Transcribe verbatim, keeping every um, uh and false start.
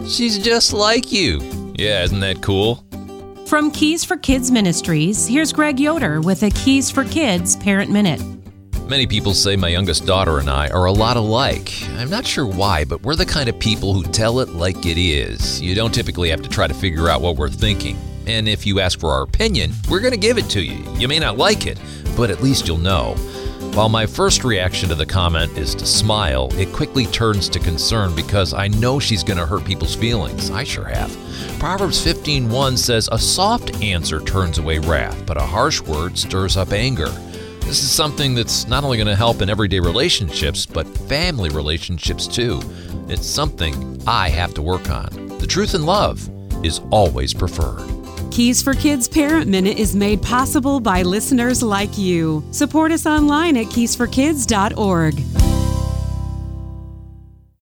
She's just like you. Yeah, isn't that cool? From Keys for Kids Ministries, here's Greg Yoder with a Keys for Kids Parent Minute. Many people say my youngest daughter and I are a lot alike. I'm not sure why, but we're the kind of people who tell it like it is. You don't typically have to try to figure out what we're thinking. And if you ask for our opinion, we're going to give it to you. You may not like it, but at least you'll know. While my first reaction to the comment is to smile, it quickly turns to concern because I know she's going to hurt people's feelings. I sure have. Proverbs fifteen one says, "A soft answer turns away wrath, but a harsh word stirs up anger." This is something that's not only going to help in everyday relationships, but family relationships too. It's something I have to work on. The truth and love is always preferred. Keys for Kids Parent Minute is made possible by listeners like you. Support us online at keys for kids dot org.